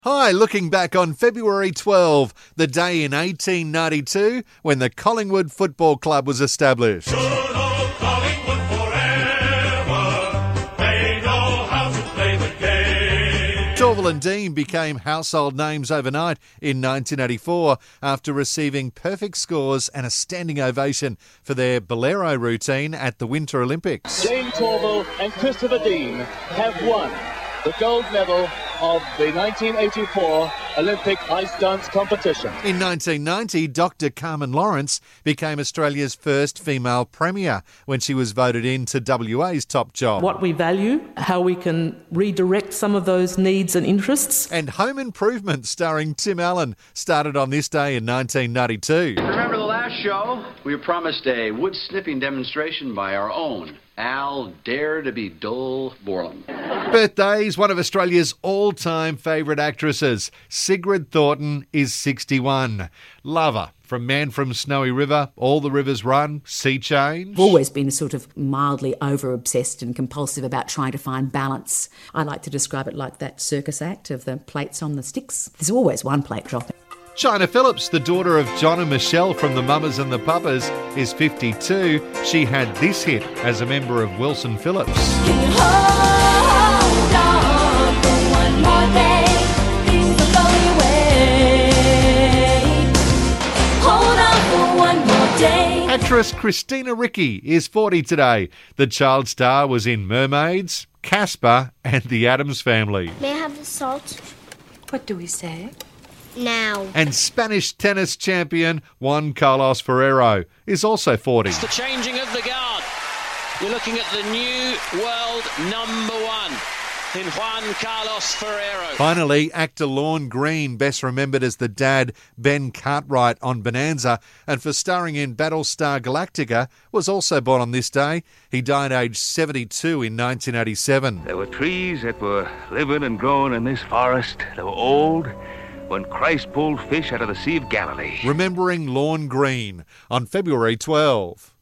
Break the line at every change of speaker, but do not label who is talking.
Hi, looking back on February 12, the day in 1892 when the Collingwood Football Club was established.
Good old Collingwood forever. They know how to play the game.
Torval and Dean became household names overnight in 1984 after receiving perfect scores and a standing ovation for their Bolero routine at the Winter Olympics.
Jane Torval and Christopher Dean have won the gold medal of the 1984 Olympic ice dance competition.
In 1990, Dr. Carmen Lawrence became Australia's first female premier when she was voted into WA's top job.
What we value, how we can redirect some of those needs and interests.
And Home Improvement, starring Tim Allen, started on this day in 1992.
Remember the last show? We were promised a wood snipping demonstration by our own Al Dare to be Dole Borland.
Birthdays, one of Australia's all-time favourite actresses, Sigrid Thornton, is 61. Lover, from Man from Snowy River, All the Rivers Run, Sea Change.
I've always been sort of mildly over-obsessed and compulsive about trying to find balance. I like to describe it like that circus act of the plates on the sticks. There's always one plate dropping.
China Phillips, the daughter of John and Michelle from the Mamas and the Papas, is 52. She had this hit as a member of Wilson Phillips.
Can you hold on for one more day? Things will go your way. Hold on for one more day.
Actress Christina Ricci is 40 today. The child star was in Mermaids, Casper and The Addams Family.
May I have the salt?
What do we say?
Now.
And Spanish tennis champion Juan Carlos Ferrero is also 40.
It's the changing of the guard. You're looking at the new world number one in Juan Carlos Ferrero.
Finally, actor Lorne Green, best remembered as the dad Ben Cartwright on Bonanza, and for starring in Battlestar Galactica, was also born on this day. He died aged 72 in 1987.
There were trees that were living and growing in this forest. They were old when Christ pulled fish out of the Sea of Galilee.
Remembering Lorne Green on February 12.